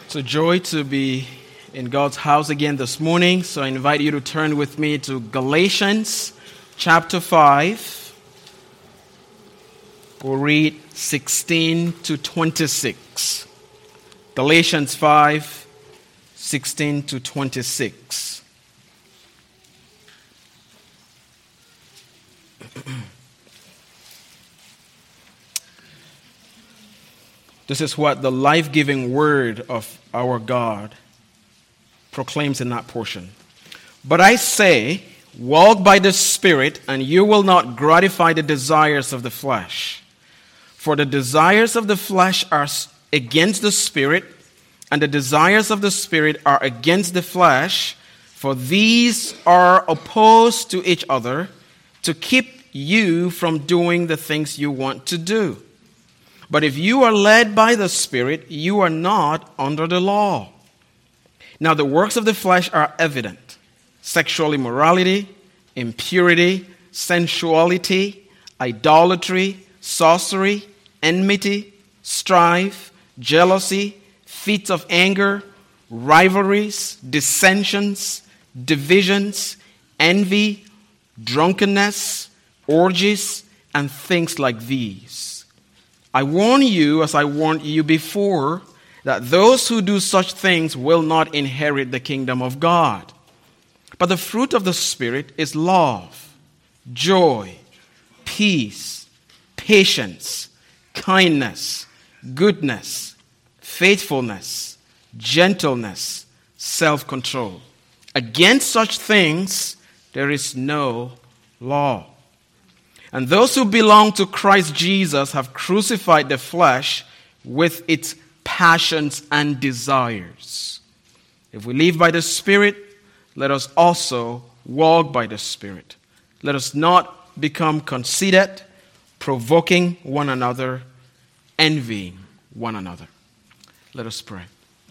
It's a joy to be in God's house again this morning. So I invite you to turn with me to Galatians chapter 5. We'll read 16 to 26. Galatians 5, 16 to 26. This is what the life-giving word of our God proclaims in that portion. But I say, walk by the Spirit, and you will not gratify the desires of the flesh. For the desires of the flesh are against the Spirit, and the desires of the Spirit are against the flesh, for these are opposed to each other to keep you from doing the things you want to do. But if you are led by the Spirit, you are not under the law. Now the works of the flesh are evident: sexual immorality, impurity, sensuality, idolatry, sorcery, enmity, strife, jealousy, fits of anger, rivalries, dissensions, divisions, envy, drunkenness, orgies, and things like these. I warn you, as I warned you before, that those who do such things will not inherit the kingdom of God. But the fruit of the Spirit is love, joy, peace, patience, kindness, goodness, faithfulness, gentleness, self-control. Against such things there is no law. And those who belong to Christ Jesus have crucified the flesh with its passions and desires. If we live by the Spirit, let us also walk by the Spirit. Let us not become conceited, provoking one another, envying one another. Let us pray.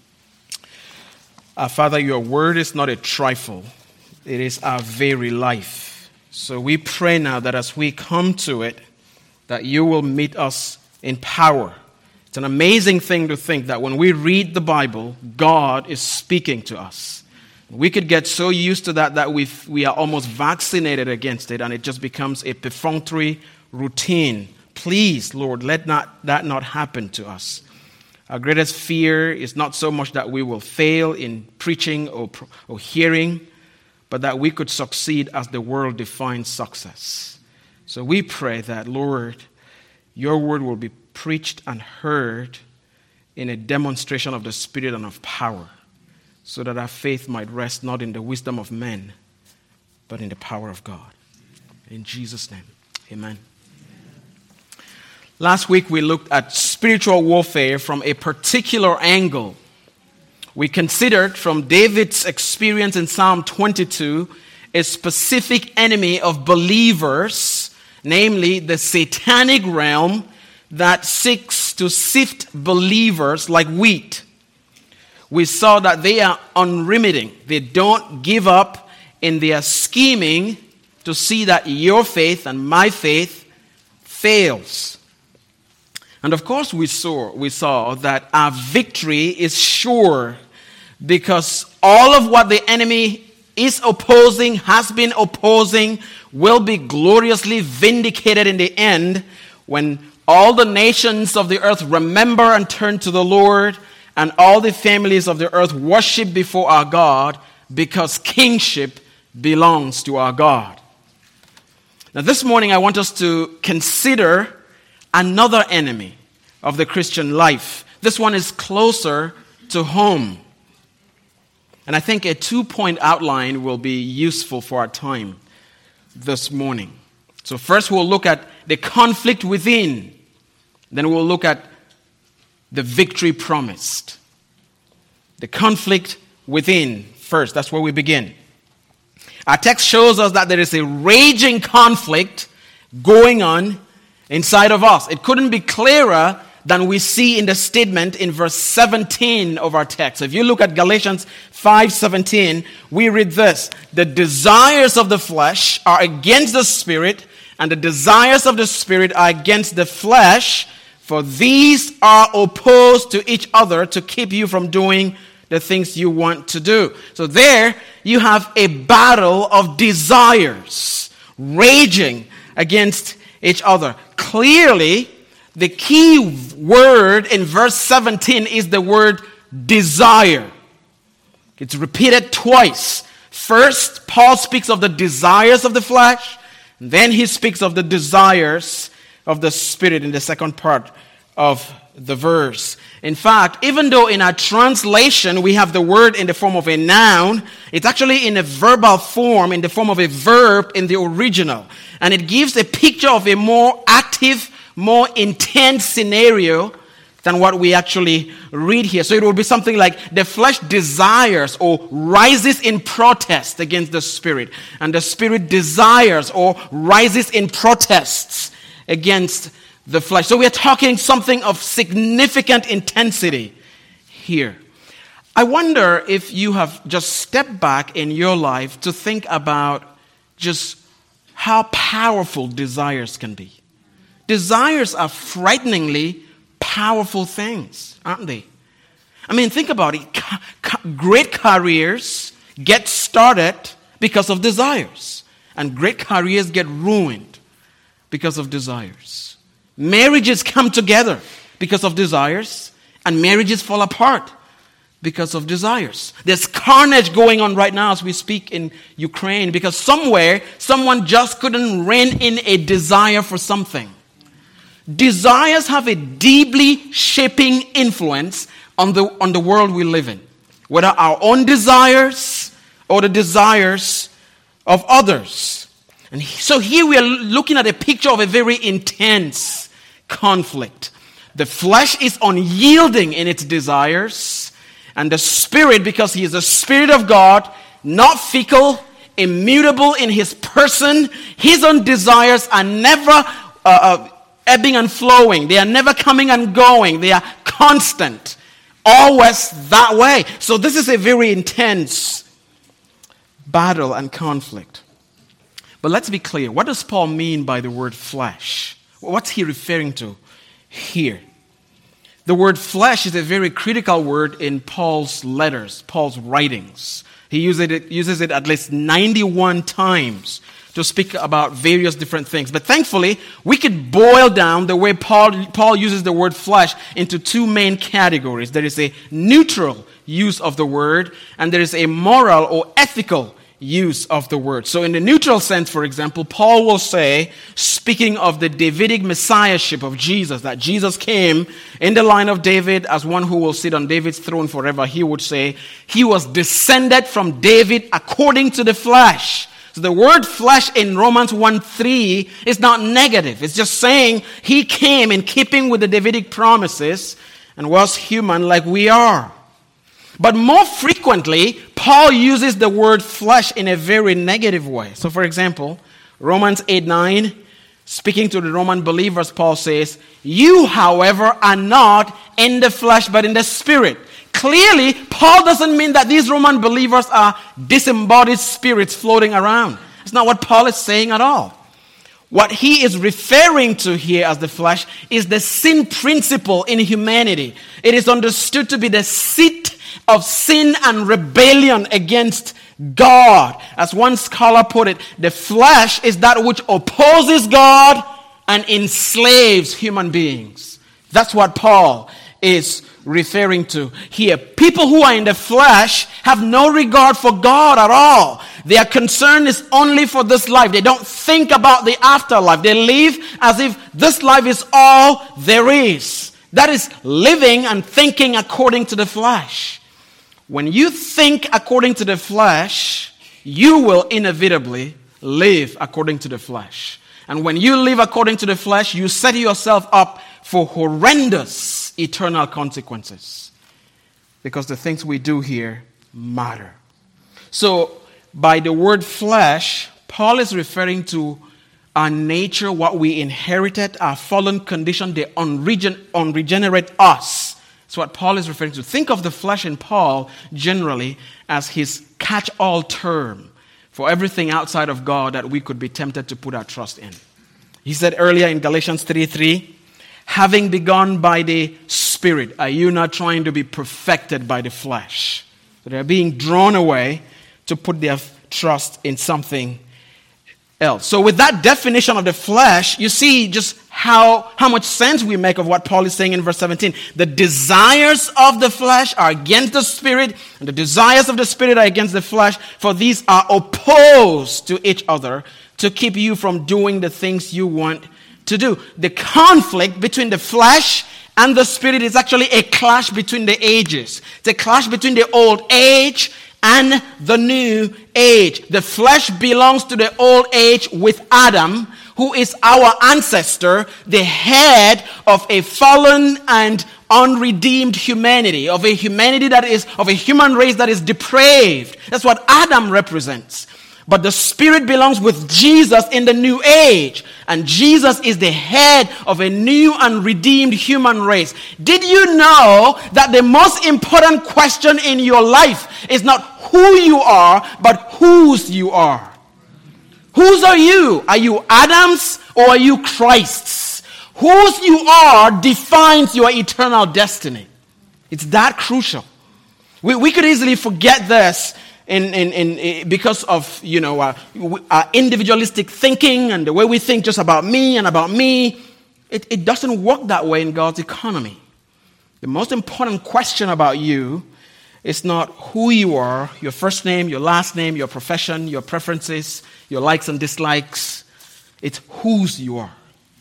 Our Father, your word is not a trifle. It is our very life. So we pray now that as we come to it, that you will meet us in power. It's an amazing thing to think that when we read the Bible, God is speaking to us. We could get so used to that we are almost vaccinated against it, and it just becomes a perfunctory routine. Please, Lord, let that not happen to us. Our greatest fear is not so much that we will fail in preaching or hearing, but that we could succeed as the world defines success. So we pray that, Lord, your word will be preached and heard in a demonstration of the Spirit and of power, so that our faith might rest not in the wisdom of men, but in the power of God. In Jesus' name, amen. Last week we looked at spiritual warfare from a particular angle. We considered from David's experience in Psalm 22 a specific enemy of believers, namely the satanic realm that seeks to sift believers like wheat. We saw that they are unremitting. They don't give up in their scheming to see that your faith and my faith fails. And of course we saw that our victory is sure, because all of what the enemy is opposing, has been opposing, will be gloriously vindicated in the end when all the nations of the earth remember and turn to the Lord, and all the families of the earth worship before our God, because kingship belongs to our God. Now this morning I want us to consider another enemy of the Christian life. This one is closer to home. And I think a 2-point outline will be useful for our time this morning. So first we'll look at the conflict within. Then we'll look at the victory promised. The conflict within first. That's where we begin. Our text shows us that there is a raging conflict going on inside of us. It couldn't be clearer than we see in the statement in verse 17 of our text. If you look at Galatians 5:17, we read this: the desires of the flesh are against the Spirit, and the desires of the Spirit are against the flesh, For these are opposed to each other to keep you from doing the things you want to do. So there you have a battle of desires raging against each other. Clearly, the key word in verse 17 is the word desire. It's repeated twice. First, Paul speaks of the desires of the flesh. Then he speaks of the desires of the Spirit in the second part of the verse. In fact, even though in our translation we have the word in the form of a noun, it's actually in a verbal form, in the form of a verb in the original. And it gives a picture of a more active, more intense scenario than what we actually read here. So it will be something like the flesh desires or rises in protest against the Spirit, and the Spirit desires or rises in protests against the flesh. So we are talking something of significant intensity here. I wonder if you have just stepped back in your life to think about just how powerful desires can be. Desires are frighteningly powerful things, aren't they? I mean, think about it. Great careers get started because of desires, and great careers get ruined because of desires. Marriages come together because of desires, and marriages fall apart because of desires. There's carnage going on right now as we speak in Ukraine because somewhere someone just couldn't rein in a desire for something. Desires have a deeply shaping influence on the world we live in, whether our own desires or the desires of others. And so here we are looking at a picture of a very intense conflict. The flesh is unyielding in its desires, and the Spirit, because He is the Spirit of God, not fickle, immutable in His person, His own desires are never ebbing and flowing. They are never coming and going. They are constant. Always that way. So this is a very intense battle and conflict. But let's be clear. What does Paul mean by the word flesh? What's he referring to here? The word flesh is a very critical word in Paul's letters, Paul's writings. He uses it at least 91 times to speak about various different things. But thankfully, we could boil down the way Paul uses the word flesh into two main categories. There is a neutral use of the word, and there is a moral or ethical use of the word. So in the neutral sense, for example, Paul will say, speaking of the Davidic messiahship of Jesus, that Jesus came in the line of David as one who will sit on David's throne forever, he would say, he was descended from David according to the flesh. So the word flesh in Romans 1:3 is not negative. It's just saying he came in keeping with the Davidic promises and was human like we are. But more frequently, Paul uses the word flesh in a very negative way. So for example, Romans 8:9, speaking to the Roman believers, Paul says, "You, however, are not in the flesh but in the Spirit." Clearly, Paul doesn't mean that these Roman believers are disembodied spirits floating around. It's not what Paul is saying at all. What he is referring to here as the flesh is the sin principle in humanity. It is understood to be the seat of sin and rebellion against God. As one scholar put it, the flesh is that which opposes God and enslaves human beings. That's what Paul is referring to here. People who are in the flesh have no regard for God at all. Their concern is only for this life. They don't think about the afterlife. They live as if this life is all there is. That is living and thinking according to the flesh. When you think according to the flesh, you will inevitably live according to the flesh. And when you live according to the flesh, you set yourself up for horrendous eternal consequences. Because the things we do here matter. So, by the word flesh, Paul is referring to our nature, what we inherited, our fallen condition, the unregenerate us. That's what Paul is referring to. Think of the flesh in Paul generally as his catch-all term for everything outside of God that we could be tempted to put our trust in. He said earlier in Galatians 3:3, having begun by the Spirit, are you not trying to be perfected by the flesh? So they're being drawn away to put their trust in something else. So with that definition of the flesh, you see just how much sense we make of what Paul is saying in verse 17. The desires of the flesh are against the Spirit, and the desires of the Spirit are against the flesh, for these are opposed to each other to keep you from doing the things you want to do. The conflict between the flesh and the Spirit is actually a clash between the ages. It's a clash between the old age and the new age. The flesh belongs to the old age with Adam, who is our ancestor, the head of a fallen and unredeemed humanity, of a humanity that is, of a human race that is depraved. That's what Adam represents. But the Spirit belongs with Jesus in the new age. And Jesus is the head of a new and redeemed human race. Did you know that the most important question in your life is not who you are, but whose you are? Whose are you? Are you Adam's or are you Christ's? Whose you are defines your eternal destiny. It's that crucial. We could easily forget this because of our individualistic thinking and the way we think just about me and about me. It doesn't work that way in God's economy. The most important question about you is not who you are, your first name, your last name, your profession, your preferences, your likes and dislikes. It's whose you are.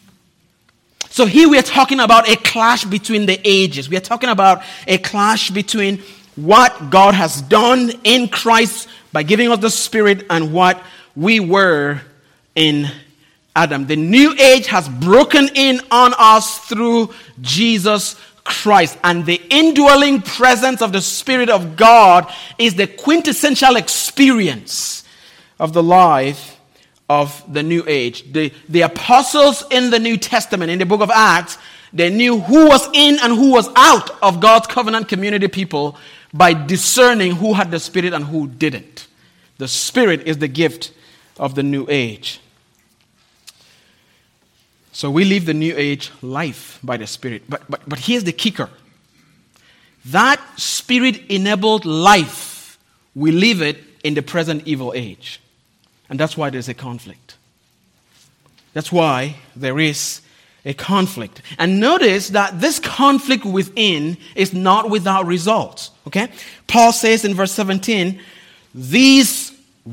So here we are talking about a clash between the ages. We are talking about a clash between what God has done in Christ by giving us the Spirit and what we were in Adam. The new age has broken in on us through Jesus Christ. And the indwelling presence of the Spirit of God is the quintessential experience of the life of the new age. The apostles in the New Testament, in the book of Acts, they knew who was in and who was out of God's covenant community people by discerning who had the Spirit and who didn't. The Spirit is the gift of the new age. So we live the new age life by the Spirit. But here's the kicker. That Spirit-enabled life, we live it in the present evil age. And that's why there's a conflict. That's why there is a conflict. And notice that this conflict within is not without results. Okay? Paul says in verse 17, this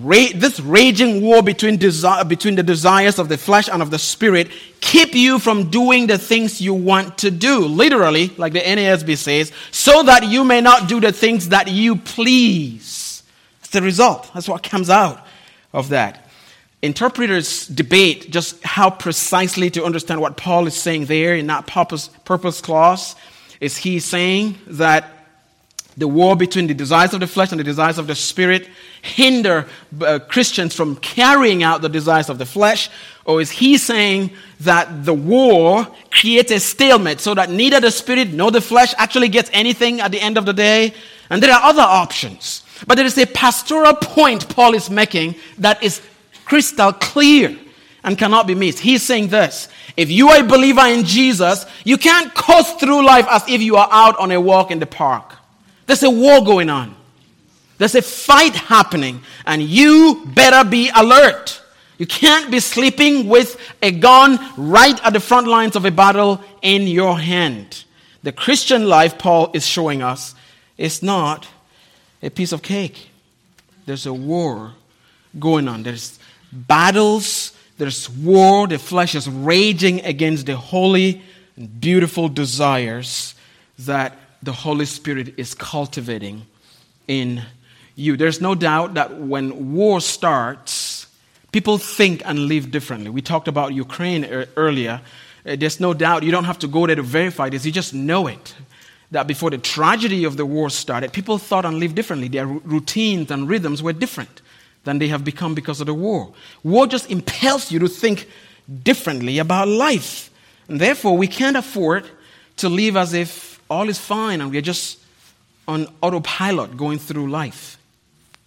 raging war between the desires of the flesh and of the Spirit keep you from doing the things you want to do. Literally, like the NASB says, so that you may not do the things that you please. That's the result. That's what comes out of that. Interpreters debate just how precisely to understand what Paul is saying there in that purpose clause. Is he saying that the war between the desires of the flesh and the desires of the Spirit hinder Christians from carrying out the desires of the flesh? Or is he saying that the war creates a stalemate so that neither the Spirit nor the flesh actually gets anything at the end of the day? And there are other options. But there is a pastoral point Paul is making that is crystal clear and cannot be missed. He's saying this: if you are a believer in Jesus, you can't coast through life as if you are out on a walk in the park. There's a war going on. There's a fight happening, and you better be alert. You can't be sleeping with a gun right at the front lines of a battle in your hand. The Christian life, Paul is showing us, is not a piece of cake. There's a war going on. There's battles, there's war. The flesh is raging against the holy and beautiful desires that the Holy Spirit is cultivating in you. There's no doubt that when war starts, people think and live differently. We talked about Ukraine earlier. There's no doubt. You don't have to go there to verify this. You just know it. That before the tragedy of the war started, people thought and lived differently. Their routines and rhythms were different than they have become because of the war. War just impels you to think differently about life. And therefore, we can't afford to live as if all is fine and we're just on autopilot going through life.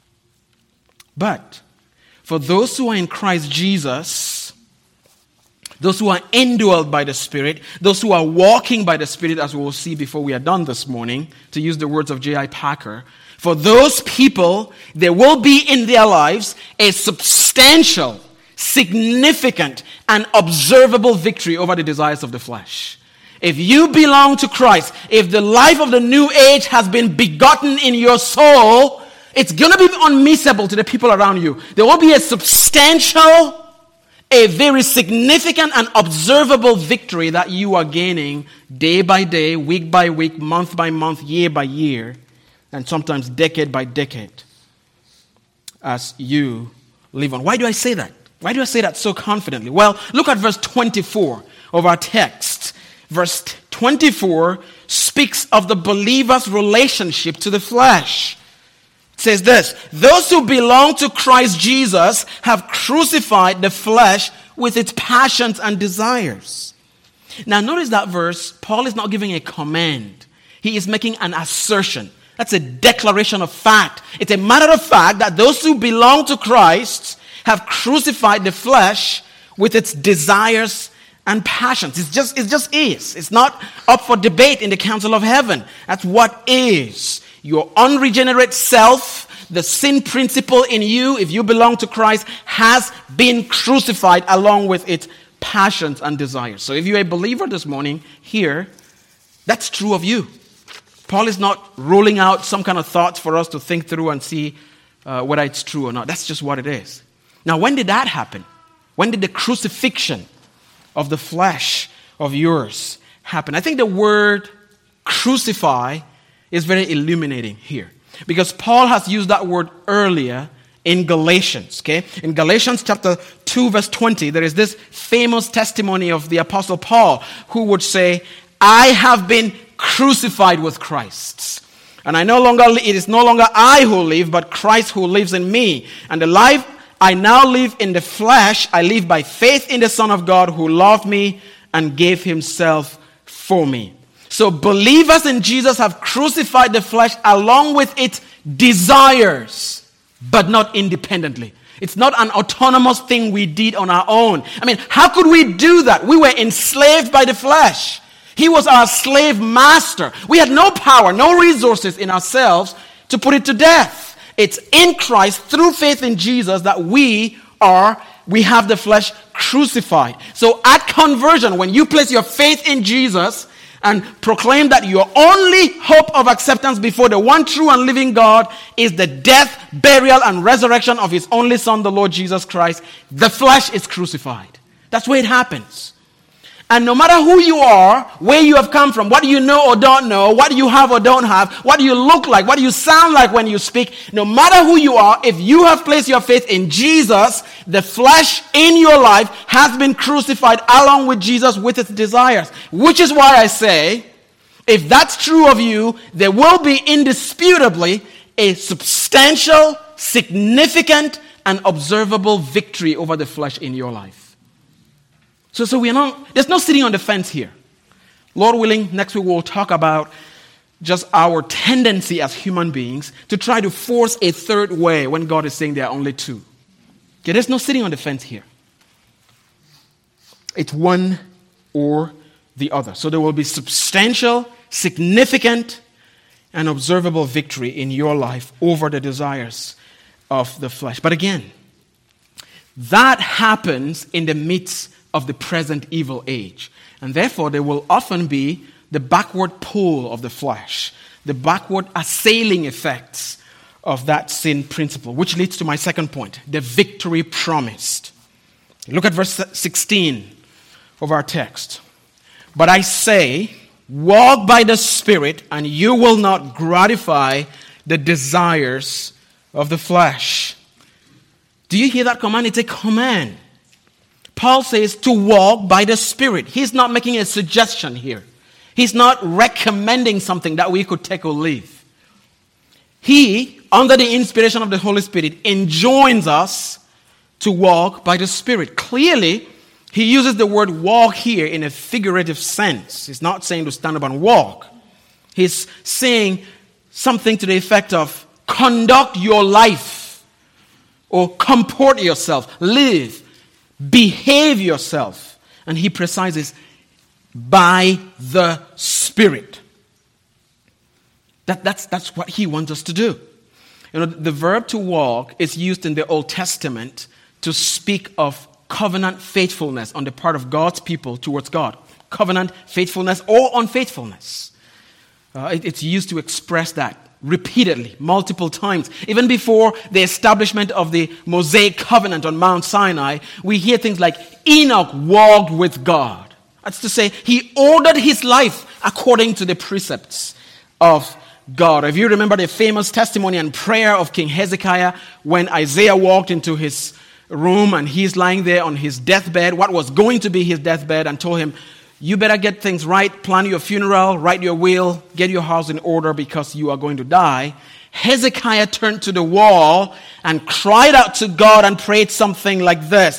But for those who are in Christ Jesus, those who are indwelled by the Spirit, those who are walking by the Spirit, as we will see before we are done this morning, to use the words of J.I. Packer, for those people, there will be in their lives a substantial, significant, and observable victory over the desires of the flesh. If you belong to Christ, if the life of the new age has been begotten in your soul, it's going to be unmissable to the people around you. There will be a substantial, a very significant and observable victory that you are gaining day by day, week by week, month by month, year by year, and sometimes decade by decade as you live on. Why do I say that? Why do I say that so confidently? Well, look at verse 24 of our text. Verse 24 speaks of the believer's relationship to the flesh. It says this, those who belong to Christ Jesus have crucified the flesh with its passions and desires. Now notice that verse, Paul is not giving a command. He is making an assertion. That's a declaration of fact. It's a matter of fact that those who belong to Christ have crucified the flesh with its desires and passions. It just is. It's not up for debate in the council of heaven. That's what is. Your unregenerate self, the sin principle in you, if you belong to Christ, has been crucified along with its passions and desires. So if you're a believer this morning here, that's true of you. Paul is not rolling out some kind of thoughts for us to think through and see whether it's true or not. That's just what it is. Now, when did that happen? When did the crucifixion of the flesh of yours happen? I think the word crucify is very illuminating here, because Paul has used that word earlier in Galatians. Okay, in Galatians chapter 2 verse 20, there is this famous testimony of the Apostle Paul, who would say, I have been crucified with Christ, and it is no longer I who live, but Christ who lives in me. And the life I now live in the flesh, I live by faith in the Son of God who loved me and gave himself for me. So believers in Jesus have crucified the flesh along with its desires, but not independently. It's not an autonomous thing we did on our own. I mean, how could we do that? We were enslaved by the flesh. He was our slave master. We had no power, no resources in ourselves to put it to death. It's in Christ, through faith in Jesus, that we have the flesh crucified. So at conversion, when you place your faith in Jesus and proclaim that your only hope of acceptance before the one true and living God is the death, burial, and resurrection of his only Son, the Lord Jesus Christ, the flesh is crucified. That's where it happens. And no matter who you are, where you have come from, what do you know or don't know, what do you have or don't have, what do you look like, what do you sound like when you speak, no matter who you are, if you have placed your faith in Jesus, the flesh in your life has been crucified along with Jesus with its desires. Which is why I say, if that's true of you, there will be indisputably a substantial, significant, and observable victory over the flesh in your life. So there's no sitting on the fence here. Lord willing, next week we'll talk about just our tendency as human beings to try to force a third way when God is saying there are only two. Okay, there's no sitting on the fence here. It's one or the other. So there will be substantial, significant, and observable victory in your life over the desires of the flesh. But again, that happens in the midst of the present evil age. And therefore, there will often be the backward pull of the flesh, the backward assailing effects of that sin principle, which leads to my second point, the victory promised. Look at verse 16 of our text. But I say, walk by the Spirit, and you will not gratify the desires of the flesh. Do you hear that command? It's a command. Paul says to walk by the Spirit. He's not making a suggestion here. He's not recommending something that we could take or leave. He, under the inspiration of the Holy Spirit, enjoins us to walk by the Spirit. Clearly, he uses the word walk here in a figurative sense. He's not saying to stand up and walk. He's saying something to the effect of conduct your life or comport yourself, live, behave yourself And he precises, by the Spirit. That's what he wants us to do. You know, the verb to walk is used in the Old Testament to speak of covenant faithfulness on the part of God's people towards God. Covenant faithfulness or unfaithfulness. It's used to express that repeatedly, multiple times. Even before the establishment of the Mosaic covenant on Mount Sinai, we hear things like Enoch walked with God. That's to say, he ordered his life according to the precepts of God. If you remember the famous testimony and prayer of King Hezekiah when Isaiah walked into his room and he's lying there on his deathbed, what was going to be his deathbed, and told him, you better get things right, plan your funeral, write your will, get your house in order because you are going to die. Hezekiah turned to the wall and cried out to God and prayed something like this: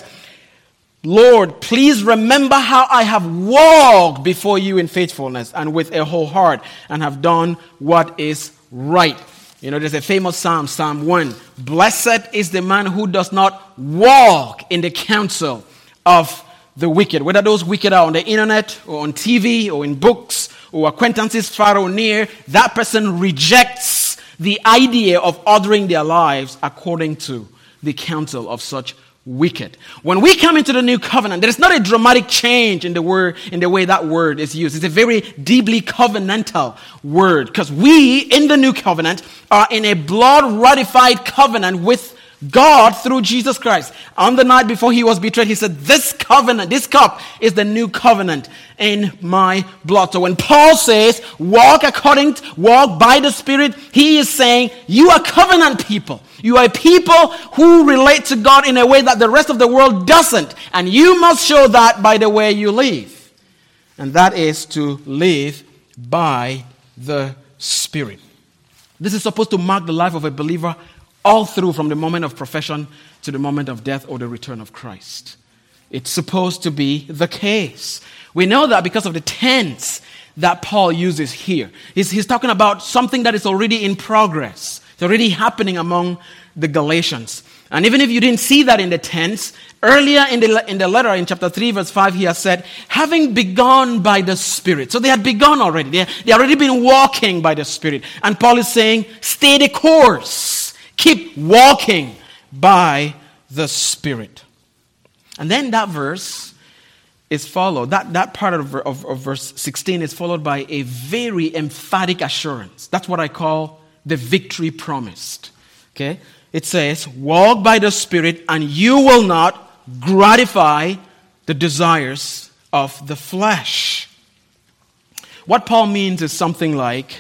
Lord, please remember how I have walked before you in faithfulness and with a whole heart and have done what is right. You know, there's a famous psalm, Psalm 1. Blessed is the man who does not walk in the counsel of the wicked. Whether those wicked are on the internet or on TV or in books or acquaintances far or near, that person rejects the idea of ordering their lives according to the counsel of such wicked. When we come into the new covenant, there is not a dramatic change in the way that word is used. It's a very deeply covenantal word, because we in the new covenant are in a blood ratified covenant with God through Jesus Christ. On the night before he was betrayed, he said, this covenant, this cup is the new covenant in my blood. So when Paul says, walk by the Spirit, he is saying, you are covenant people. You are people who relate to God in a way that the rest of the world doesn't. And you must show that by the way you live. And that is to live by the Spirit. This is supposed to mark the life of a believer all through, from the moment of profession to the moment of death or the return of Christ. It's supposed to be the case. We know that because of the tense that Paul uses here. He's talking about something that is already in progress. It's already happening among the Galatians. And even if you didn't see that in the tense, earlier in the letter, in chapter 3, verse 5, he has said, having begun by the Spirit. So they had begun already. They already been walking by the Spirit. And Paul is saying, stay the course. Keep walking by the Spirit. And then that verse is followed, that part of verse 16 is followed by a very emphatic assurance. That's what I call the victory promised. Okay? It says, walk by the Spirit and you will not gratify the desires of the flesh. What Paul means is something like,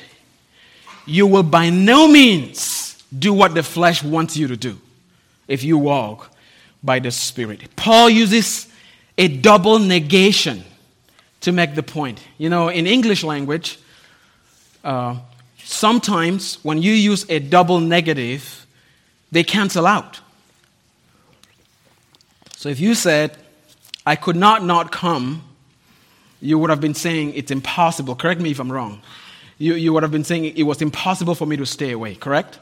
you will by no means do what the flesh wants you to do if you walk by the Spirit. Paul uses a double negation to make the point. You know, in English language, sometimes when you use a double negative, they cancel out. So if you said, I could not come, you would have been saying it's impossible. Correct me if I'm wrong. You would have been saying it was impossible for me to stay away, correct?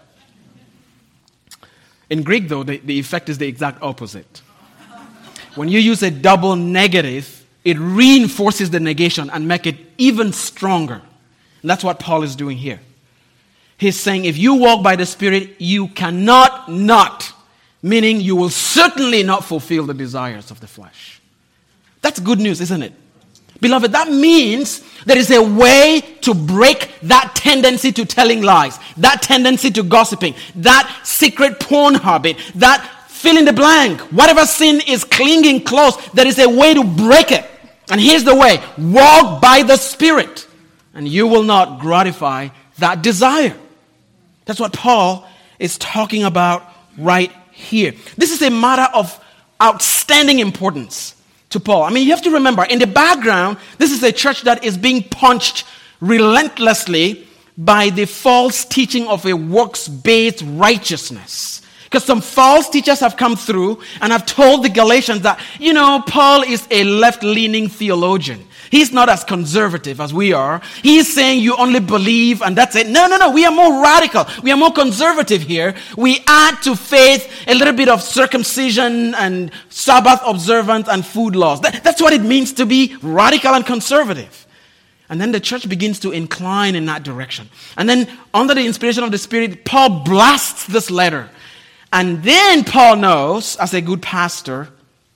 In Greek, though, the effect is the exact opposite. When you use a double negative, it reinforces the negation and makes it even stronger. And that's what Paul is doing here. He's saying if you walk by the Spirit, you cannot not, meaning you will certainly not fulfill the desires of the flesh. That's good news, isn't it? Beloved, that means there is a way to break that tendency to telling lies, that tendency to gossiping, that secret porn habit, that fill in the blank. Whatever sin is clinging close, there is a way to break it. And here's the way. Walk by the Spirit, and you will not gratify that desire. That's what Paul is talking about right here. This is a matter of outstanding importance to Paul. I mean, you have to remember, in the background, this is a church that is being punched relentlessly by the false teaching of a works-based righteousness. Because some false teachers have come through and have told the Galatians that, Paul is a left-leaning theologian. He's not as conservative as we are. He's saying you only believe and that's it. No. We are more radical. We are more conservative here. We add to faith a little bit of circumcision and Sabbath observance and food laws. That's what it means to be radical and conservative. And then the church begins to incline in that direction. And then under the inspiration of the Spirit, Paul blasts this letter. And then Paul knows, as a good pastor,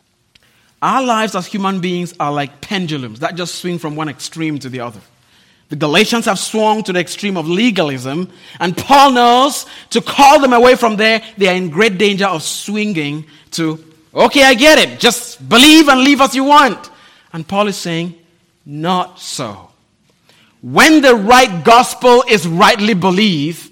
our lives as human beings are like pendulums that just swing from one extreme to the other. The Galatians have swung to the extreme of legalism, and Paul knows to call them away from there, they are in great danger of swinging to, okay, I get it, just believe and live as you want. And Paul is saying, not so. When the right gospel is rightly believed,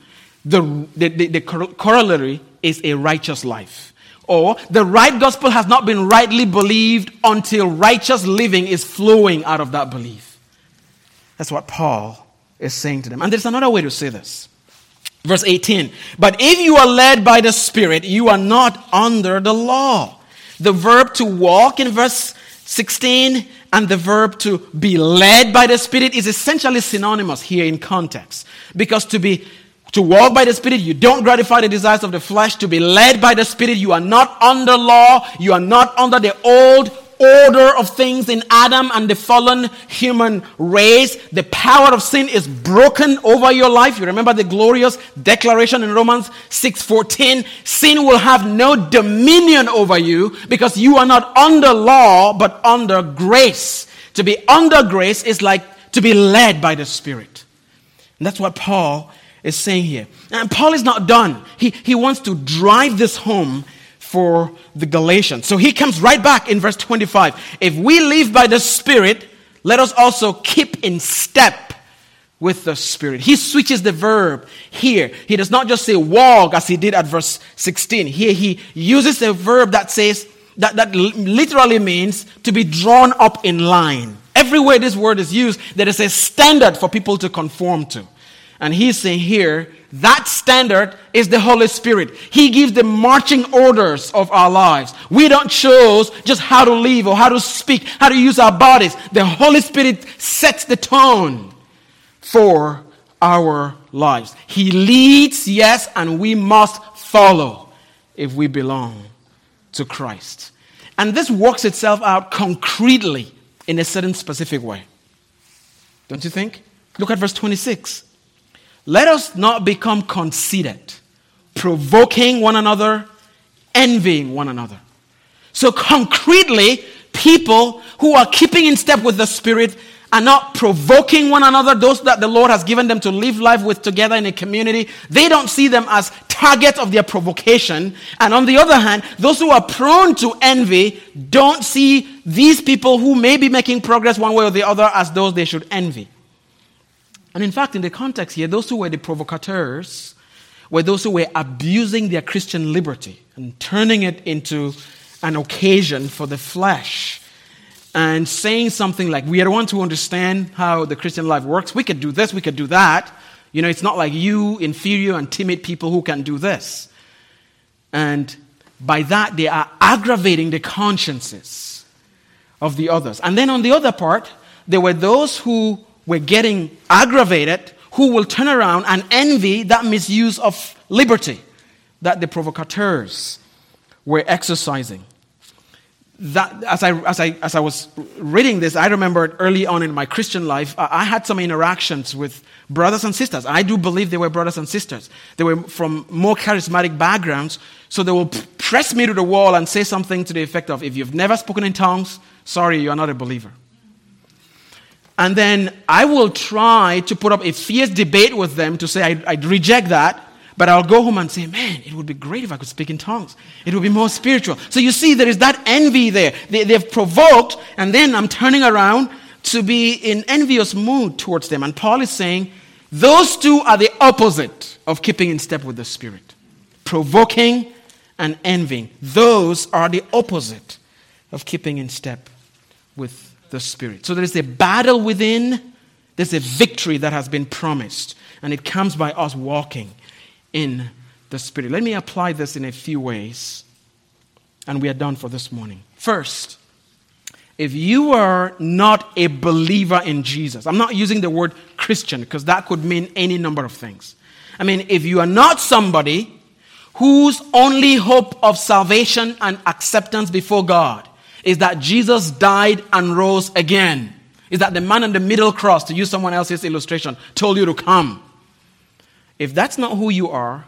the corollary is a righteous life. Or the right gospel has not been rightly believed until righteous living is flowing out of that belief. That's what Paul is saying to them. And there's another way to say this. Verse 18. But if you are led by the Spirit, you are not under the law. The verb to walk in verse 16 and the verb to be led by the Spirit is essentially synonymous here in context. Because to walk by the Spirit, you don't gratify the desires of the flesh. To be led by the Spirit, you are not under law. You are not under the old order of things in Adam and the fallen human race. The power of sin is broken over your life. You remember the glorious declaration in Romans 6:14. Sin will have no dominion over you because you are not under law but under grace. To be under grace is like to be led by the Spirit. And that's what Paul is saying here. And Paul is not done. He wants to drive this home for the Galatians. So he comes right back in verse 25. If we live by the Spirit, let us also keep in step with the Spirit. He switches the verb here. He does not just say walk as he did at verse 16. Here he uses a verb that says, that literally means to be drawn up in line. Everywhere this word is used, there is a standard for people to conform to. And he's saying here, that standard is the Holy Spirit. He gives the marching orders of our lives. We don't choose just how to live or how to speak, how to use our bodies. The Holy Spirit sets the tone for our lives. He leads, yes, and we must follow if we belong to Christ. And this works itself out concretely in a certain specific way. Don't you think? Look at verse 26. Let us not become conceited, provoking one another, envying one another. So concretely, people who are keeping in step with the Spirit are not provoking one another, those that the Lord has given them to live life with together in a community. They don't see them as targets of their provocation. And on the other hand, those who are prone to envy don't see these people who may be making progress one way or the other as those they should envy. And in fact, in the context here, those who were the provocateurs were those who were abusing their Christian liberty and turning it into an occasion for the flesh and saying something like, we are the ones who understand how the Christian life works. We could do this, we could do that. You know, it's not like you, inferior and timid people who can do this. And by that, they are aggravating the consciences of the others. And then on the other part, there were those who were getting aggravated, who will turn around and envy that misuse of liberty that the provocateurs were exercising. That as I was reading this, I remembered early on in my Christian life, I had some interactions with brothers and sisters. I do believe they were brothers and sisters. They were from more charismatic backgrounds, so they will press me to the wall and say something to the effect of, if you've never spoken in tongues, sorry, you're not a believer. And then I will try to put up a fierce debate with them to say I'd reject that, but I'll go home and say, man, it would be great if I could speak in tongues. It would be more spiritual. So you see, there is that envy there. They've provoked, and then I'm turning around to be in envious mood towards them. And Paul is saying, those two are the opposite of keeping in step with the Spirit. Provoking and envying. Those are the opposite of keeping in step with the Spirit. So there's a battle within, there's a victory that has been promised, and it comes by us walking in the Spirit. Let me apply this in a few ways, and we are done for this morning. First, if you are not a believer in Jesus, I'm not using the word Christian because that could mean any number of things. I mean, if you are not somebody whose only hope of salvation and acceptance before God is that Jesus died and rose again, is that the man on the middle cross, to use someone else's illustration, told you to come. If that's not who you are,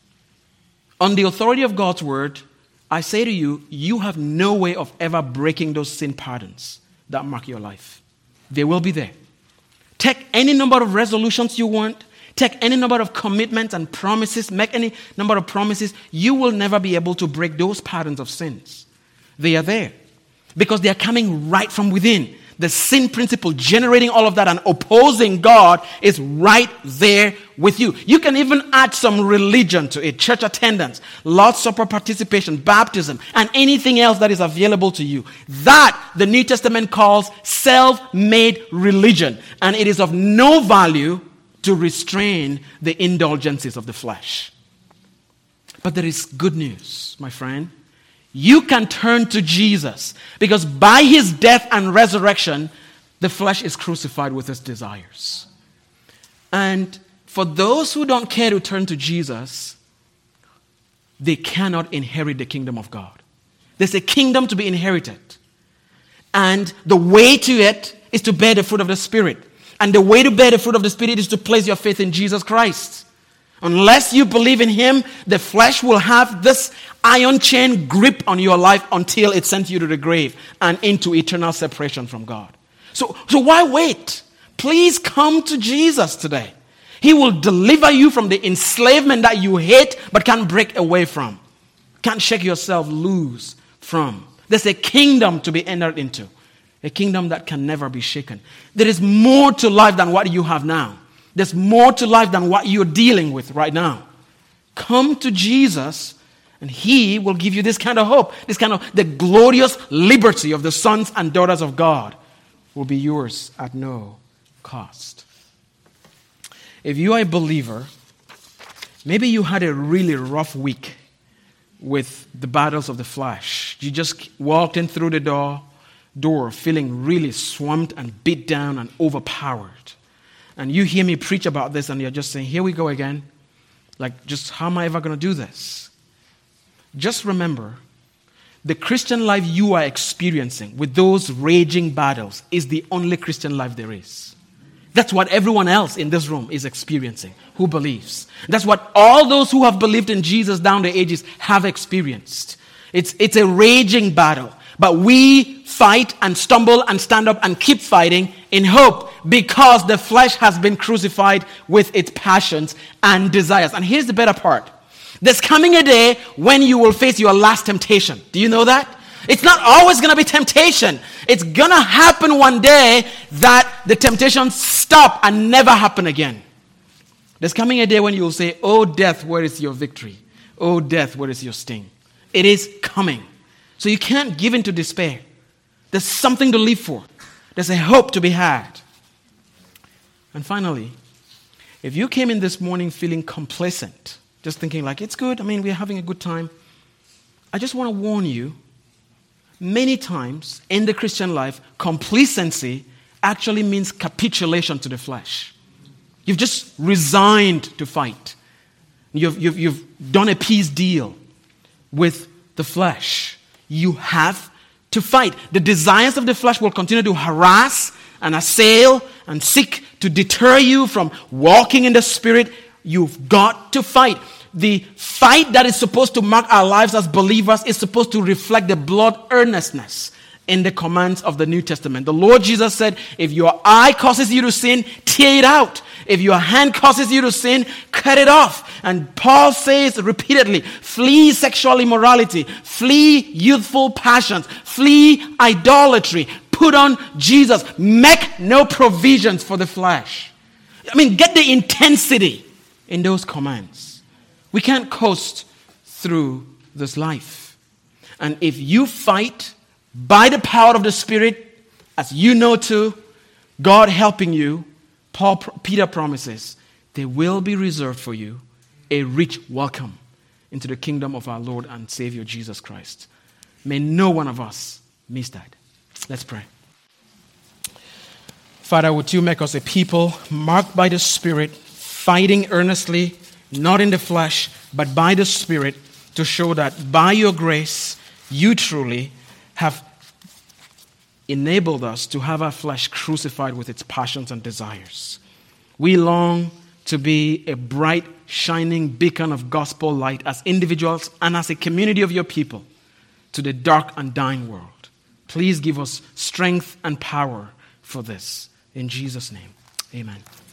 on the authority of God's word, I say to you, you have no way of ever breaking those sin patterns that mark your life. They will be there. Take any number of resolutions you want. Take any number of commitments and promises. Make any number of promises. You will never be able to break those patterns of sins. They are there because they are coming right from within. The sin principle generating all of that and opposing God is right there with you. You can even add some religion to it, church attendance, Lord's Supper participation, baptism, and anything else that is available to you. That the New Testament calls self-made religion, and it is of no value to restrain the indulgences of the flesh. But there is good news, my friend. You can turn to Jesus because by his death and resurrection, the flesh is crucified with its desires. And for those who don't care to turn to Jesus, they cannot inherit the kingdom of God. There's a kingdom to be inherited. And the way to it is to bear the fruit of the Spirit. And the way to bear the fruit of the Spirit is to place your faith in Jesus Christ. Unless you believe in him, the flesh will have this iron chain grip on your life until it sends you to the grave and into eternal separation from God. So why wait? Please come to Jesus today. He will deliver you from the enslavement that you hate but can't break away from. Can't shake yourself loose from. There's a kingdom to be entered into. A kingdom that can never be shaken. There is more to life than what you have now. There's more to life than what you're dealing with right now. Come to Jesus and he will give you this kind of hope. This kind of, the glorious liberty of the sons and daughters of God will be yours at no cost. If you are a believer, maybe you had a really rough week with the battles of the flesh. You just walked in through the door feeling really swamped and beat down and overpowered. And you hear me preach about this and you're just saying, here we go again. Like, just how am I ever going to do this? Just remember, the Christian life you are experiencing with those raging battles is the only Christian life there is. That's what everyone else in this room is experiencing who believes. That's what all those who have believed in Jesus down the ages have experienced. It's a raging battle. But we fight and stumble and stand up and keep fighting in hope because the flesh has been crucified with its passions and desires. And here's the better part. There's coming a day when you will face your last temptation. Do you know that? It's not always going to be temptation. It's going to happen one day that the temptations stop and never happen again. There's coming a day when you will say, "Oh death, where is your victory? Oh death, where is your sting?" It is coming. So you can't give in to despair. There's something to live for. There's a hope to be had. And finally, if you came in this morning feeling complacent, just thinking like, it's good, we're having a good time, I just want to warn you, many times in the Christian life, complacency actually means capitulation to the flesh. You've just resigned to fight. You've done a peace deal with the flesh. You have to fight. The desires of the flesh will continue to harass and assail and seek to deter you from walking in the Spirit. You've got to fight. The fight that is supposed to mark our lives as believers is supposed to reflect the blood earnestness in the commands of the New Testament. The Lord Jesus said, if your eye causes you to sin, tear it out. If your hand causes you to sin, cut it off. And Paul says repeatedly, flee sexual immorality, flee youthful passions, flee idolatry, put on Jesus, make no provisions for the flesh. Get the intensity in those commands. We can't coast through this life. And if you fight by the power of the Spirit, as you know to, God helping you, Peter promises, there will be reserved for you a rich welcome into the kingdom of our Lord and Savior Jesus Christ. May no one of us miss that. Let's pray. Father, would you make us a people marked by the Spirit, fighting earnestly, not in the flesh, but by the Spirit, to show that by your grace, you truly have enabled us to have our flesh crucified with its passions and desires. We long to be a bright, shining beacon of gospel light as individuals and as a community of your people to the dark and dying world. Please give us strength and power for this. In Jesus' name, amen.